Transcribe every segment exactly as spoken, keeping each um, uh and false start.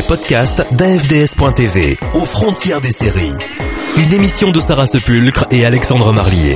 podcast d'A F D S point T V, aux frontières des séries. Une émission de Sarah Sepulcre et Alexandre Marlier.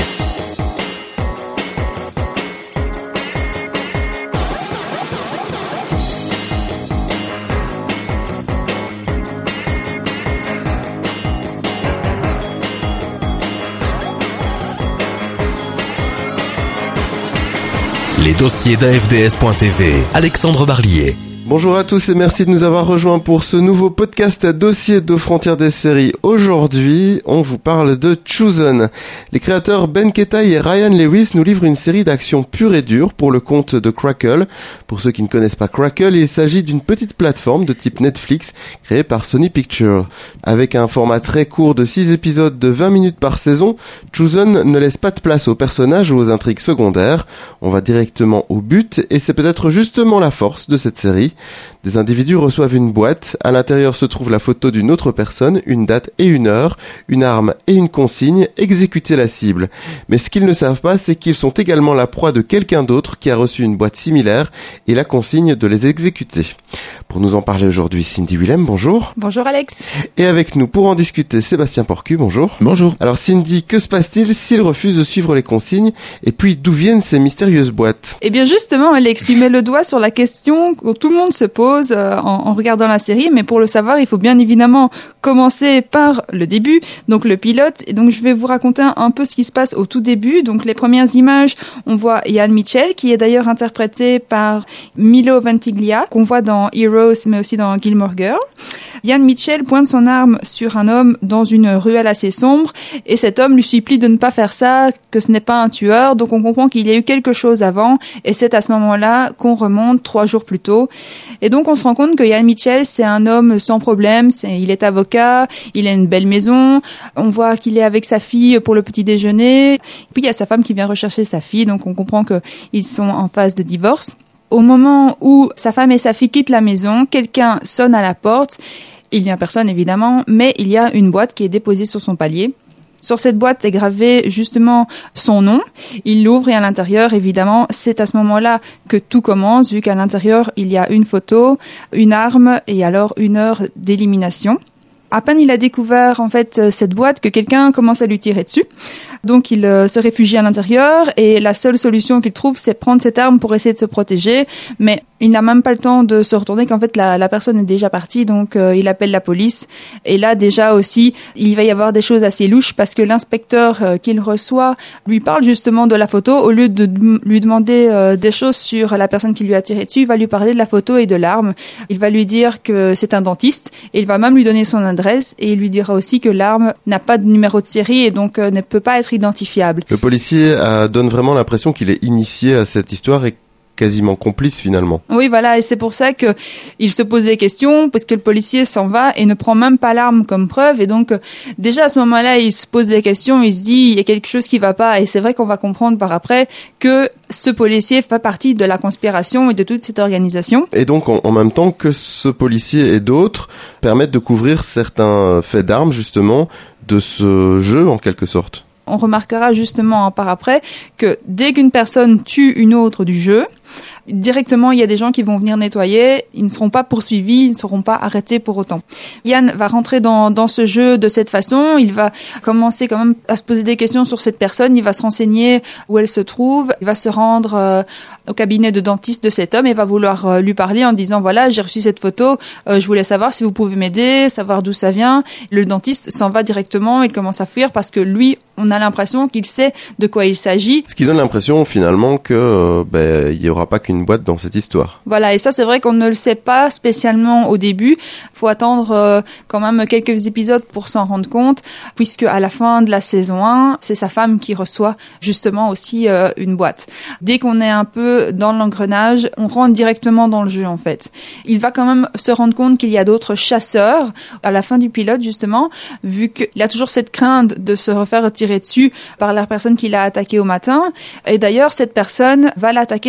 Les dossiers d'A F D S point T V, Alexandre Marlier. Bonjour à tous et merci de nous avoir rejoints pour ce nouveau podcast dossier de frontières des séries. Aujourd'hui, on vous parle de Chosen. Les créateurs Ben Ketai et Ryan Lewis nous livrent une série d'actions pure et dure pour le compte de Crackle. Pour ceux qui ne connaissent pas Crackle, il s'agit d'une petite plateforme de type Netflix créée par Sony Pictures. Avec un format très court de six épisodes de vingt minutes par saison, Chosen ne laisse pas de place aux personnages ou aux intrigues secondaires. On va directement au but et c'est peut-être justement la force de cette série. Des individus reçoivent une boîte, à l'intérieur se trouve la photo d'une autre personne, une date et une heure, une arme et une consigne, exécuter la cible. Mais ce qu'ils ne savent pas, c'est qu'ils sont également la proie de quelqu'un d'autre qui a reçu une boîte similaire et la consigne de les exécuter. Pour nous en parler aujourd'hui, Cindy Willem, bonjour. Bonjour Alex. Et avec nous pour en discuter, Sébastien Porcu, bonjour. Bonjour. Alors Cindy, que se passe-t-il s'ils refusent de suivre les consignes? Et puis d'où viennent ces mystérieuses boîtes? Eh bien justement Alex, tu mets le doigt sur la question que tout le monde se pose euh, en, en regardant la série, mais pour le savoir, il faut bien évidemment commencer par le début, donc le pilote. Et donc je vais vous raconter un, un peu ce qui se passe au tout début. Donc les premières images, on voit Ian Mitchell, qui est d'ailleurs interprété par Milo Ventimiglia, qu'on voit dans Heroes, mais aussi dans Gilmore Girls. Ian Mitchell pointe son arme sur un homme dans une ruelle assez sombre, et cet homme lui supplie de ne pas faire ça, que ce n'est pas un tueur. Donc on comprend qu'il y a eu quelque chose avant, et c'est à ce moment-là qu'on remonte trois jours plus tôt. Et donc on se rend compte que Ian Mitchell, c'est un homme sans problème, c'est, il est avocat, il a une belle maison, on voit qu'il est avec sa fille pour le petit déjeuner, puis il y a sa femme qui vient rechercher sa fille, donc on comprend qu'ils sont en phase de divorce. Au moment où sa femme et sa fille quittent la maison, quelqu'un sonne à la porte. Il n'y a personne évidemment, mais il y a une boîte qui est déposée sur son palier. Sur cette boîte est gravé justement son nom. Il l'ouvre et à l'intérieur, évidemment, c'est à ce moment-là que tout commence, vu qu'à l'intérieur, il y a une photo, une arme et alors une heure d'élimination. À peine il a découvert en fait cette boîte que quelqu'un commence à lui tirer dessus. Donc il euh, se réfugie à l'intérieur et la seule solution qu'il trouve, c'est prendre cette arme pour essayer de se protéger. Mais il n'a même pas le temps de se retourner qu'en fait la, la personne est déjà partie. Donc euh, il appelle la police. Et là déjà aussi, il va y avoir des choses assez louches parce que l'inspecteur euh, qu'il reçoit lui parle justement de la photo. Au lieu de d- lui demander euh, des choses sur la personne qui lui a tiré dessus, il va lui parler de la photo et de l'arme. Il va lui dire que c'est un dentiste et il va même lui donner son adresse et il lui dira aussi que l'arme n'a pas de numéro de série et donc euh, ne peut pas être identifiable. Le policier euh, donne vraiment l'impression qu'il est initié à cette histoire et quasiment complice finalement. Oui, voilà, et c'est pour ça que il se pose des questions, parce que le policier s'en va et ne prend même pas l'arme comme preuve, et donc déjà à ce moment-là, il se pose des questions, il se dit il y a quelque chose qui va pas, et c'est vrai qu'on va comprendre par après que ce policier fait partie de la conspiration et de toute cette organisation. Et donc en, en même temps que ce policier et d'autres permettent de couvrir certains faits d'armes justement de ce jeu en quelque sorte. On remarquera justement par après que dès qu'une personne tue une autre du jeu, directement, il y a des gens qui vont venir nettoyer, ils ne seront pas poursuivis, ils ne seront pas arrêtés pour autant. Yann va rentrer dans, dans ce jeu de cette façon, il va commencer quand même à se poser des questions sur cette personne, il va se renseigner où elle se trouve, il va se rendre euh, au cabinet de dentiste de cet homme et va vouloir euh, lui parler en disant voilà, j'ai reçu cette photo, euh, je voulais savoir si vous pouvez m'aider, savoir d'où ça vient. Le dentiste s'en va directement, il commence à fuir parce que lui, on a l'impression qu'il sait de quoi il s'agit. Ce qui donne l'impression finalement que euh, ben, il y aura pas qu'une boîte dans cette histoire. Voilà, et ça c'est vrai qu'on ne le sait pas spécialement au début. Il faut attendre euh, quand même quelques épisodes pour s'en rendre compte, puisque à la fin de la saison un, c'est sa femme qui reçoit justement aussi euh, une boîte. Dès qu'on est un peu dans l'engrenage, on rentre directement dans le jeu en fait. Il va quand même se rendre compte qu'il y a d'autres chasseurs à la fin du pilote justement, vu qu'il a toujours cette crainte de se refaire tirer dessus par la personne qui l'a attaqué au matin. Et d'ailleurs, cette personne va l'attaquer dans sa voiture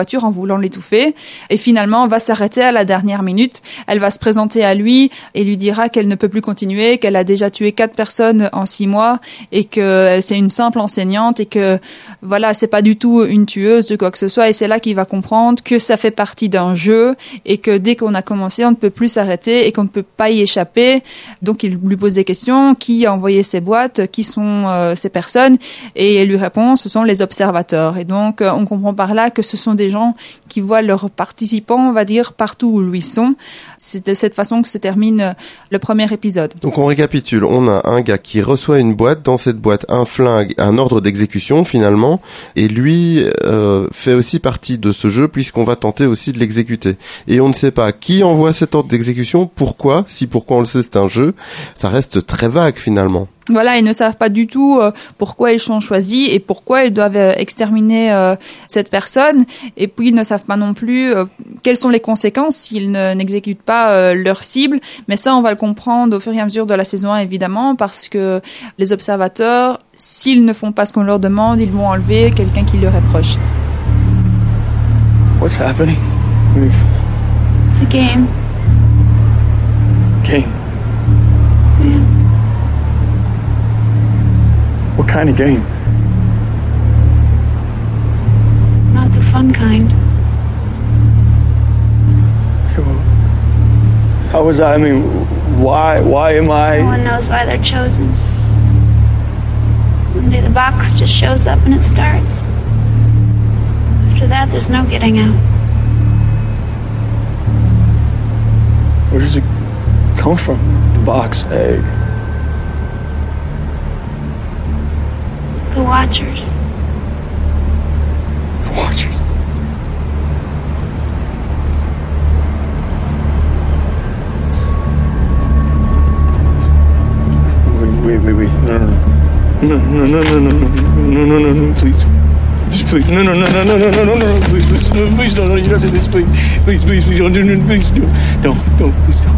voiture en voulant l'étouffer. Et finalement, va s'arrêter à la dernière minute. Elle va se présenter à lui et lui dira qu'elle ne peut plus continuer, qu'elle a déjà tué quatre personnes en six mois et que c'est une simple enseignante et que voilà, c'est pas du tout une tueuse de quoi que ce soit. Et c'est là qu'il va comprendre que ça fait partie d'un jeu et que dès qu'on a commencé, on ne peut plus s'arrêter et qu'on ne peut pas y échapper. Donc il lui pose des questions. Qui a envoyé ces boîtes? Qui sont euh, ces personnes? Et elle lui répond, ce sont les observateurs. Et donc euh, on comprend par là que ce sont des gens qui voient leurs participants, on va dire, partout où ils sont. C'est de cette façon que se termine euh, le premier épisode. Donc on récapitule, on a un gars qui reçoit une boîte, dans cette boîte un flingue, un ordre d'exécution finalement, et lui euh, fait aussi partie de ce jeu puisqu'on va tenter aussi de l'exécuter. Et on ne sait pas qui envoie cet ordre d'exécution, pourquoi, si pourquoi on le sait c'est un jeu, ça reste très vague finalement. Voilà, ils ne savent pas du tout euh, pourquoi ils sont choisis et pourquoi ils doivent euh, exterminer euh, cette personne. Et puis, ils ne savent pas non plus euh, quelles sont les conséquences s'ils ne, n'exécutent pas euh, leur cible. Mais ça, on va le comprendre au fur et à mesure de la saison un, évidemment, parce que les observateurs, s'ils ne font pas ce qu'on leur demande, ils vont enlever quelqu'un qui leur est proche. What's happening? It's a game. Game? Yeah. What kind of game? Not the fun kind. How was I? I mean, why? Why am I? No one knows why they're chosen. One day the box just shows up and it starts. After that, there's no getting out. Where does it come from? The box, egg. The Watchers. The Watchers. Wait, wait, wait, wait. No, no, no, no, no, no, no, no, no, no, no, please. Just please. No, no, no, no, no, no, no, no, no, please, please, no, please, no, no, you don't do this, please. Please, please, please, don't do it, please, no. Don't, don't, please, don't.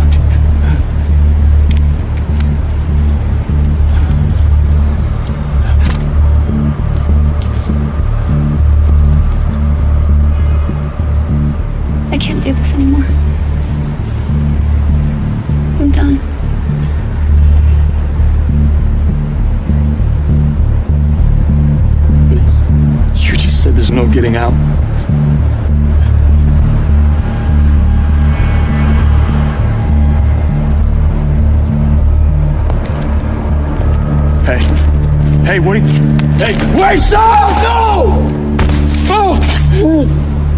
I can't do this anymore. I'm done. You just said there's no getting out. Hey. Hey, what are you... Hey, wait, stop! No! Oh!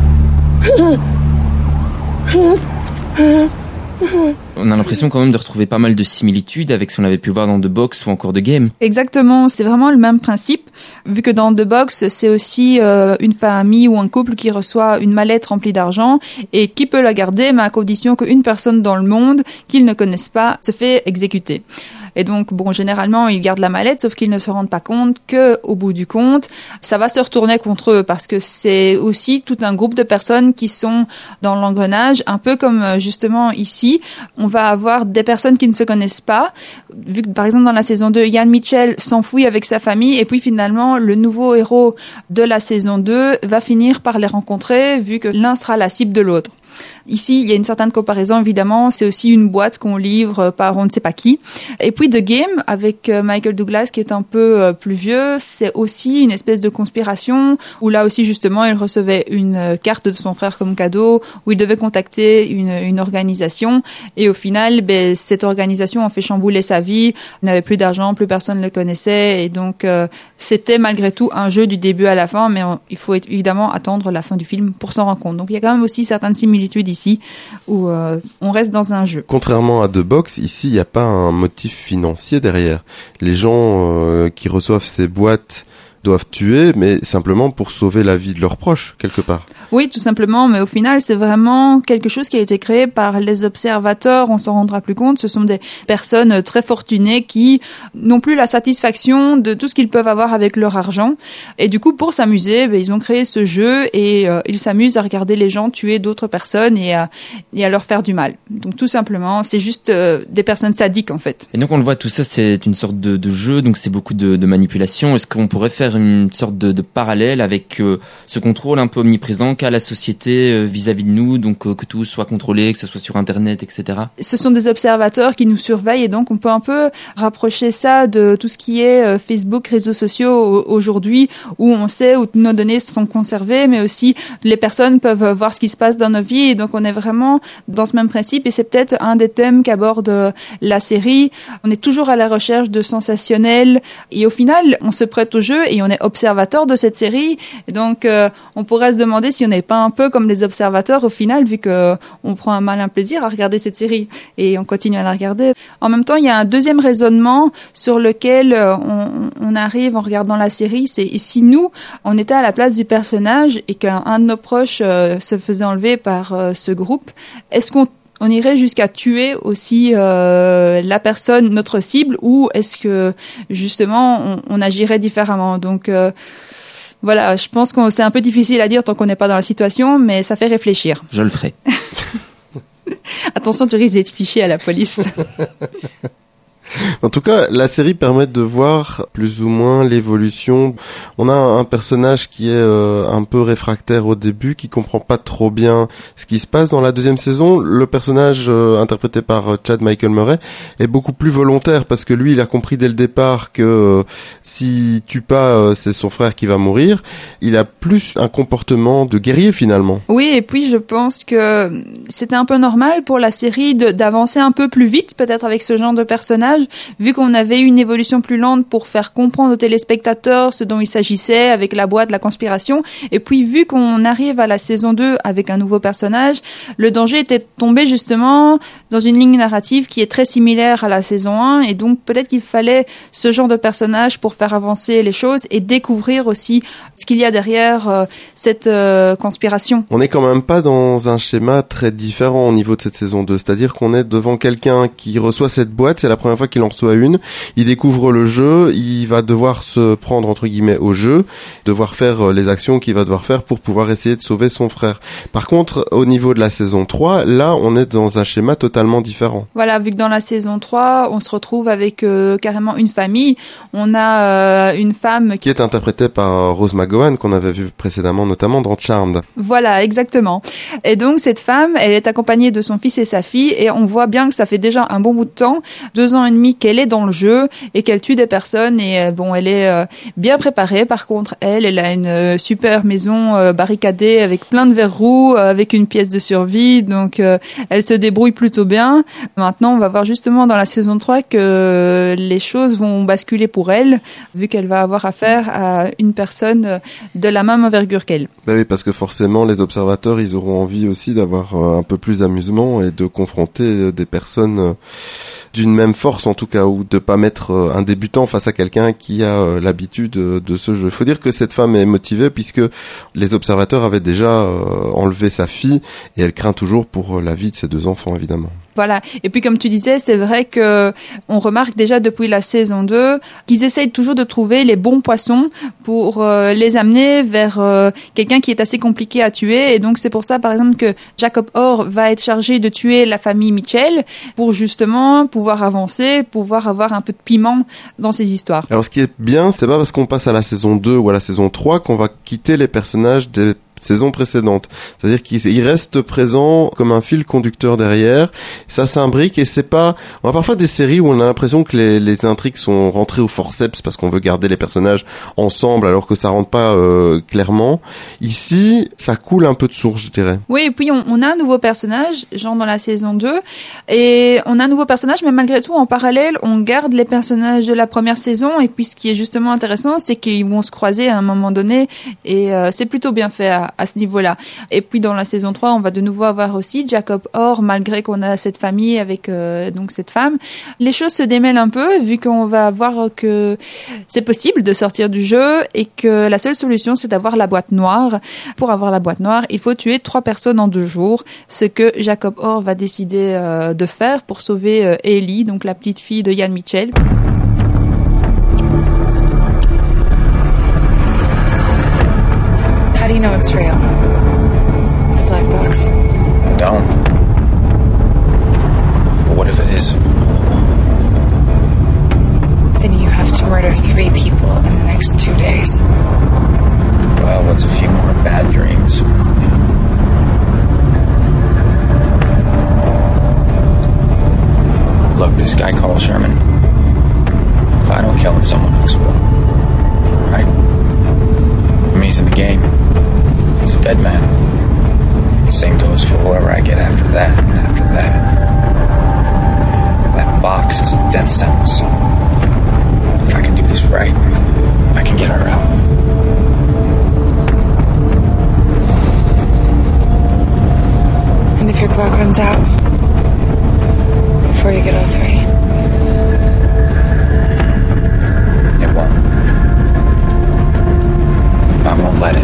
On a l'impression quand même de retrouver pas mal de similitudes avec ce qu'on avait pu voir dans The Box ou encore The Game. Exactement, c'est vraiment le même principe, vu que dans The Box, c'est aussi euh, une famille ou un couple qui reçoit une mallette remplie d'argent et qui peut la garder, mais à condition qu'une personne dans le monde qu'ils ne connaissent pas se fait exécuter. Et donc, bon, généralement, ils gardent la mallette, sauf qu'ils ne se rendent pas compte que, au bout du compte, ça va se retourner contre eux, parce que c'est aussi tout un groupe de personnes qui sont dans l'engrenage, un peu comme justement ici, on va avoir des personnes qui ne se connaissent pas, vu que par exemple dans la saison deux, Ian Mitchell s'enfuit avec sa famille, et puis finalement, le nouveau héros de la saison deux va finir par les rencontrer, vu que l'un sera la cible de l'autre. Ici, il y a une certaine comparaison, évidemment. C'est aussi une boîte qu'on livre par on ne sait pas qui. Et puis, The Game, avec Michael Douglas, qui est un peu plus vieux, c'est aussi une espèce de conspiration où là aussi, justement, il recevait une carte de son frère comme cadeau, où il devait contacter une, une organisation. Et au final, ben, cette organisation a fait chambouler sa vie. Il n'avait plus d'argent, plus personne ne le connaissait. Et donc, euh, c'était malgré tout un jeu du début à la fin, mais on, il faut évidemment attendre la fin du film pour s'en rendre compte. Donc, il y a quand même aussi certaines similitudes ici où euh, on reste dans un jeu. Contrairement à The Box, ici il n'y a pas un motif financier derrière. Les gens euh, qui reçoivent ces boîtes doivent tuer, mais simplement pour sauver la vie de leurs proches, quelque part. Oui, tout simplement, mais au final, c'est vraiment quelque chose qui a été créé par les observateurs, on s'en rendra plus compte. Ce sont des personnes très fortunées qui n'ont plus la satisfaction de tout ce qu'ils peuvent avoir avec leur argent. Et du coup, pour s'amuser, ben, ils ont créé ce jeu et euh, ils s'amusent à regarder les gens tuer d'autres personnes et à, et à leur faire du mal. Donc tout simplement, c'est juste euh, des personnes sadiques, en fait. Et donc on le voit, tout ça, c'est une sorte de, de jeu, donc c'est beaucoup de, de manipulation. Est-ce qu'on pourrait faire faire une sorte de, de parallèle avec euh, ce contrôle un peu omniprésent qu'a la société euh, vis-à-vis de nous, donc euh, que tout soit contrôlé, que ce soit sur Internet, et cetera. Ce sont des observateurs qui nous surveillent et donc on peut un peu rapprocher ça de tout ce qui est euh, Facebook, réseaux sociaux aujourd'hui, où on sait où nos données sont conservées, mais aussi les personnes peuvent voir ce qui se passe dans nos vies, et donc on est vraiment dans ce même principe, et c'est peut-être un des thèmes qu'aborde la série. On est toujours à la recherche de sensationnel, et au final on se prête au jeu et on est observateur de cette série, et donc euh, on pourrait se demander si on n'est pas un peu comme les observateurs au final, vu que on prend un malin plaisir à regarder cette série et on continue à la regarder. En même temps, il y a un deuxième raisonnement sur lequel on, on arrive en regardant la série, c'est si nous on était à la place du personnage et qu'un un de nos proches euh, se faisait enlever par euh, ce groupe, est-ce qu'on on irait jusqu'à tuer aussi euh, la personne, notre cible, ou est-ce que justement on, on agirait différemment? Donc euh, voilà, je pense que c'est un peu difficile à dire tant qu'on n'est pas dans la situation, mais ça fait réfléchir. Je le ferai. Attention, tu risques d'être fiché à la police. En tout cas, la série permet de voir plus ou moins l'évolution. On a un personnage qui est euh, un peu réfractaire au début, qui comprend pas trop bien ce qui se passe. Dans la deuxième saison, le personnage euh, interprété par euh, Chad Michael Murray est beaucoup plus volontaire, parce que lui, il a compris dès le départ que euh, s'il tue pas, euh, c'est son frère qui va mourir. Il a plus un comportement de guerrier finalement. Oui, et puis je pense que c'était un peu normal pour la série de, d'avancer un peu plus vite, peut-être avec ce genre de personnage, vu qu'on avait une évolution plus lente pour faire comprendre aux téléspectateurs ce dont il s'agissait avec la boîte, la conspiration. Et puis vu qu'on arrive à la saison deux avec un nouveau personnage, le danger était tombé justement dans une ligne narrative qui est très similaire à la saison un, et donc peut-être qu'il fallait ce genre de personnage pour faire avancer les choses et découvrir aussi ce qu'il y a derrière euh, cette euh, conspiration. On n'est quand même pas dans un schéma très différent au niveau de cette saison deux, c'est-à-dire qu'on est devant quelqu'un qui reçoit cette boîte, c'est la première fois qu'il en reçoit une, il découvre le jeu, il va devoir se prendre entre guillemets au jeu, devoir faire les actions qu'il va devoir faire pour pouvoir essayer de sauver son frère. Par contre, au niveau de la saison trois, là on est dans un schéma totalement différent. Voilà, vu que dans la saison trois, on se retrouve avec euh, carrément une famille, on a euh, une femme qui est interprétée par Rose McGowan, qu'on avait vu précédemment notamment dans Charmed. Voilà, exactement. Et donc cette femme, elle est accompagnée de son fils et sa fille, et on voit bien que ça fait déjà un bon bout de temps, deux ans et demi qu'elle est dans le jeu et qu'elle tue des personnes, et bon, elle est euh, bien préparée. Par contre, elle, elle a une euh, super maison euh, barricadée avec plein de verrous, euh, avec une pièce de survie, donc euh, elle se débrouille plutôt bien. Maintenant, on va voir justement dans la saison trois que les choses vont basculer pour elle, vu qu'elle va avoir affaire à une personne de la même envergure qu'elle. Bah oui, parce que forcément, les observateurs, ils auront envie aussi d'avoir euh, un peu plus d'amusement et de confronter euh, des personnes euh, d'une même force en tout cas, ou de pas mettre euh, un débutant face à quelqu'un qui a euh, l'habitude euh, de ce jeu. Il faut dire que cette femme est motivée puisque les observateurs avaient déjà euh, enlevé sa fille, et elle craint toujours pour euh, la vie de ses deux enfants évidemment. Voilà. Et puis, comme tu disais, c'est vrai que on remarque déjà depuis la saison deux qu'ils essayent toujours de trouver les bons poissons pour euh, les amener vers euh, quelqu'un qui est assez compliqué à tuer. Et donc, c'est pour ça, par exemple, que Jacob Orr va être chargé de tuer la famille Mitchell pour justement pouvoir avancer, pouvoir avoir un peu de piment dans ces histoires. Alors, ce qui est bien, c'est pas parce qu'on passe à la saison deux ou à la saison trois qu'on va quitter les personnages des saison précédente. C'est-à-dire qu'il reste présent comme un fil conducteur derrière. Ça s'imbrique, et c'est pas... On a parfois des séries où on a l'impression que les, les intrigues sont rentrées au forceps parce qu'on veut garder les personnages ensemble alors que ça rentre pas euh, clairement. Ici, ça coule un peu de source, je dirais. Oui, et puis on, on a un nouveau personnage, genre dans la saison deux, et on a un nouveau personnage, mais malgré tout, en parallèle, on garde les personnages de la première saison, et puis ce qui est justement intéressant, c'est qu'ils vont se croiser à un moment donné, et euh, c'est plutôt bien fait à à ce niveau-là. Et puis dans la saison trois, on va de nouveau avoir aussi Jacob Orr, malgré qu'on a cette famille avec euh, donc cette femme. Les choses se démêlent un peu, vu qu'on va voir que c'est possible de sortir du jeu et que la seule solution, c'est d'avoir la boîte noire. Pour avoir la boîte noire, il faut tuer trois personnes en deux jours, ce que Jacob Orr va décider euh, de faire pour sauver euh, Ellie, donc la petite fille de Ian Mitchell. How do you know it's real? The black box? I don't. But what if it is? Then you have to murder three people in the next two days. this guy Carl Sherman. If I don't kill him, someone else will. Right? I mean, he's in the game. He's a dead man. The same goes for whoever I get after that and after that. That box is a death sentence. If I can do this right, I can get her out. And if your clock runs out before you get all three? It won't. I won't let it.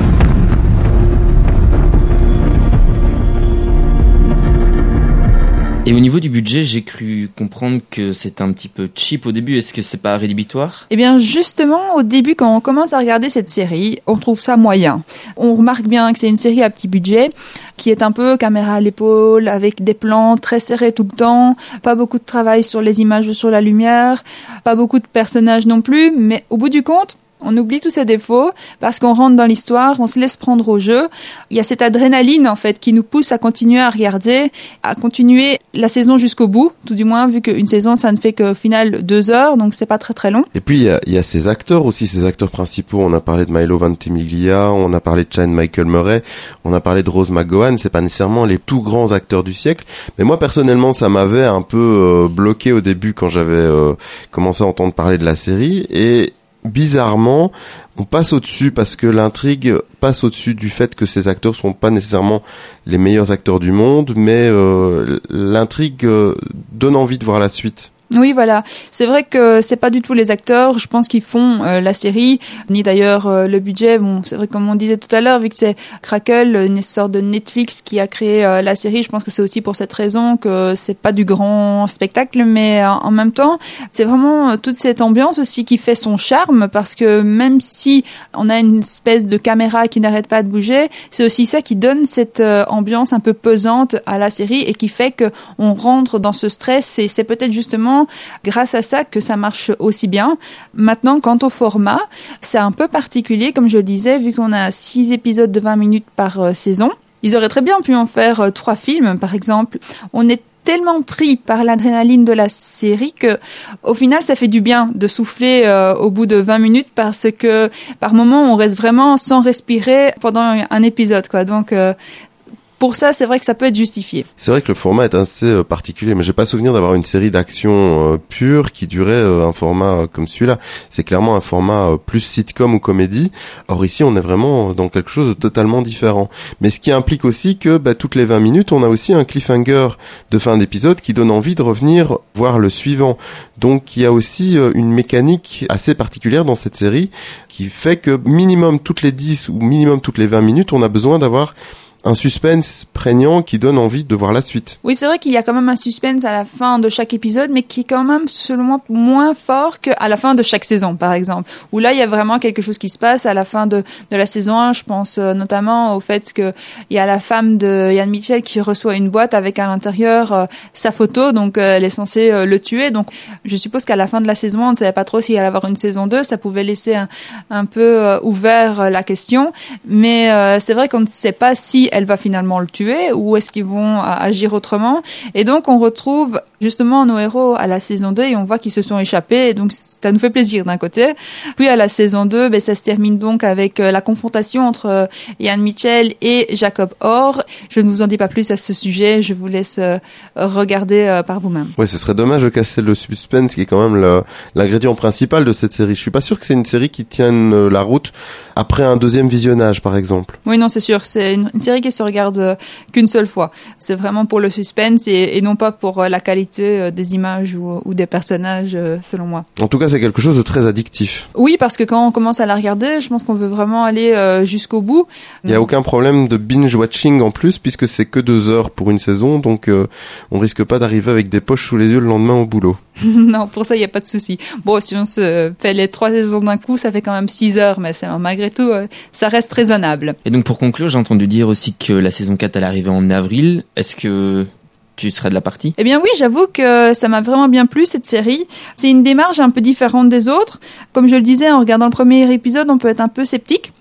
Et au niveau du budget, j'ai cru comprendre que c'était un petit peu cheap au début. Est-ce que c'est pas rédhibitoire ? Eh bien, justement, au début, quand on commence à regarder cette série, on trouve ça moyen. On remarque bien que c'est une série à petit budget, qui est un peu caméra à l'épaule, avec des plans très serrés tout le temps, pas beaucoup de travail sur les images ou sur la lumière, pas beaucoup de personnages non plus, mais au bout du compte, on oublie tous ces défauts parce qu'on rentre dans l'histoire, on se laisse prendre au jeu. Il y a cette adrénaline en fait qui nous pousse à continuer à regarder, à continuer la saison jusqu'au bout, tout du moins vu qu'une saison ça ne fait qu'au final deux heures, donc c'est pas très très long. Et puis il y a, il y a ces acteurs aussi, ces acteurs principaux. On a parlé de Milo Ventimiglia, on a parlé de Chad Michael Murray, on a parlé de Rose McGowan. C'est pas nécessairement les tout grands acteurs du siècle, mais moi personnellement ça m'avait un peu euh, bloqué au début quand j'avais euh, commencé à entendre parler de la série et bizarrement, on passe au-dessus parce que l'intrigue passe au-dessus du fait que ces acteurs sont pas nécessairement les meilleurs acteurs du monde, mais euh, l'intrigue euh, donne envie de voir la suite. Oui, voilà. C'est vrai que c'est pas du tout les acteurs, je pense, qui font euh, la série, ni d'ailleurs euh, le budget. Bon, c'est vrai, comme on disait tout à l'heure, vu que c'est Crackle, une sorte de Netflix qui a créé euh, la série, je pense que c'est aussi pour cette raison que c'est pas du grand spectacle, mais euh, en même temps, c'est vraiment euh, toute cette ambiance aussi qui fait son charme, parce que même si on a une espèce de caméra qui n'arrête pas de bouger, c'est aussi ça qui donne cette euh, ambiance un peu pesante à la série et qui fait que on rentre dans ce stress, et c'est peut-être justement grâce à ça que ça marche aussi bien. Maintenant, quant au format, c'est un peu particulier, comme je le disais, vu qu'on a six épisodes de vingt minutes par euh, saison. Ils auraient très bien pu en faire euh, trois films, par exemple. On est tellement pris par l'adrénaline de la série que, au final, ça fait du bien de souffler euh, au bout de vingt minutes, parce que par moments, on reste vraiment sans respirer pendant un épisode, quoi. Donc, euh, pour ça, c'est vrai que ça peut être justifié. C'est vrai que le format est assez euh, particulier, mais j'ai pas souvenir d'avoir une série d'action euh, pure qui durait euh, un format euh, comme celui-là. C'est clairement un format euh, plus sitcom ou comédie. Or ici, on est vraiment dans quelque chose de totalement différent. Mais ce qui implique aussi que bah, toutes les vingt minutes, on a aussi un cliffhanger de fin d'épisode qui donne envie de revenir voir le suivant. Donc il y a aussi euh, une mécanique assez particulière dans cette série qui fait que minimum toutes les dix ou minimum toutes les vingt minutes, on a besoin d'avoir un suspense prégnant qui donne envie de voir la suite. Oui, c'est vrai qu'il y a quand même un suspense à la fin de chaque épisode, mais qui est quand même, selon moi, moins fort qu'à la fin de chaque saison, par exemple. Où là, il y a vraiment quelque chose qui se passe à la fin de, de la saison un. Je pense euh, notamment au fait qu'il y a la femme de Ian Mitchell qui reçoit une boîte avec à l'intérieur euh, sa photo, donc euh, elle est censée euh, le tuer. Donc, je suppose qu'à la fin de la saison un, on ne savait pas trop s'il allait y avoir une saison deux. Ça pouvait laisser un, un peu euh, ouvert euh, la question. Mais euh, c'est vrai qu'on ne sait pas si elle va finalement le tuer ou est-ce qu'ils vont agir autrement. Et donc on retrouve justement nos héros à la saison deux et on voit qu'ils se sont échappés, et donc ça nous fait plaisir d'un côté. Puis à la saison deux, ben, ça se termine donc avec euh, la confrontation entre euh, Ian Mitchell et Jacob Orr. Je ne vous en dis pas plus à ce sujet, je vous laisse euh, regarder euh, par vous-même. Ouais, ce serait dommage de casser le suspense qui est quand même le, l'ingrédient principal de cette série. Je suis pas sûr que c'est une série qui tienne la route après un deuxième visionnage, par exemple. Oui, non, c'est sûr, c'est une, une série qui se regarde euh, qu'une seule fois. C'est vraiment pour le suspense et, et non pas pour euh, la qualité euh, des images ou, ou des personnages, euh, selon moi. En tout cas, c'est quelque chose de très addictif. Oui, parce que quand on commence à la regarder, je pense qu'on veut vraiment aller euh, jusqu'au bout. Il n'y a aucun problème de binge-watching en plus, puisque c'est que deux heures pour une saison, donc euh, on risque pas d'arriver avec des poches sous les yeux le lendemain au boulot. Non, pour ça, il n'y a pas de souci. Bon, si on se fait les trois saisons d'un coup, ça fait quand même six heures, mais c'est, malgré tout, euh, ça reste raisonnable. Et donc, pour conclure, j'ai entendu dire aussi que la saison quatre allait arriver en avril. Est-ce que tu serais de la partie? Eh bien oui, j'avoue que ça m'a vraiment bien plu, cette série. C'est une démarche un peu différente des autres. Comme je le disais, en regardant le premier épisode, on peut être un peu sceptique.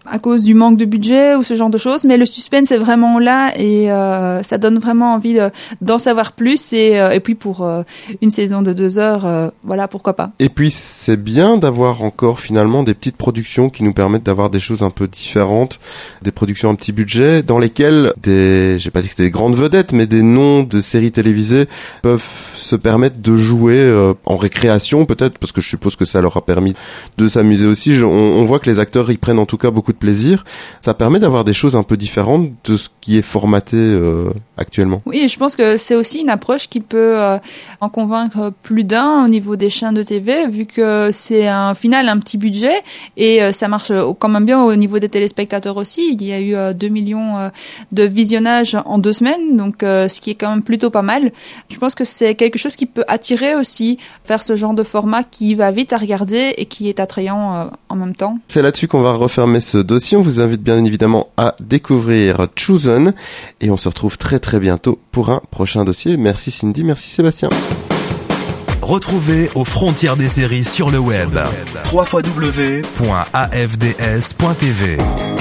à cause du manque de budget ou ce genre de choses, mais le suspense est vraiment là et euh, ça donne vraiment envie de, d'en savoir plus et, euh, et puis pour euh, une saison de deux heures, euh, voilà, pourquoi pas. Et puis c'est bien d'avoir encore finalement des petites productions qui nous permettent d'avoir des choses un peu différentes, des productions à petit budget dans lesquelles des, j'ai pas dit que c'était des grandes vedettes, mais des noms de séries télévisées peuvent se permettre de jouer euh, en récréation peut-être, parce que je suppose que ça leur a permis de s'amuser aussi. Je, on, on voit que les acteurs y prennent en tout cas beaucoup de plaisir. Ça permet d'avoir des choses un peu différentes de ce qui est formaté euh, actuellement. Oui, et je pense que c'est aussi une approche qui peut euh, en convaincre plus d'un au niveau des chaînes de T V, vu que c'est un final un petit budget et euh, ça marche quand même bien au niveau des téléspectateurs aussi. Il y a eu euh, deux millions euh, de visionnages en deux semaines, donc euh, ce qui est quand même plutôt pas mal. Je pense que c'est quelque chose qui peut attirer aussi, faire ce genre de format qui va vite à regarder et qui est attrayant euh, en même temps. C'est là-dessus qu'on va refermer ce dossier. On vous invite bien évidemment à découvrir Chosen et on se retrouve très très bientôt pour un prochain dossier. Merci Cindy, merci Sébastien. Retrouvez Aux Frontières des séries sur le web. w w w point a f d s point t v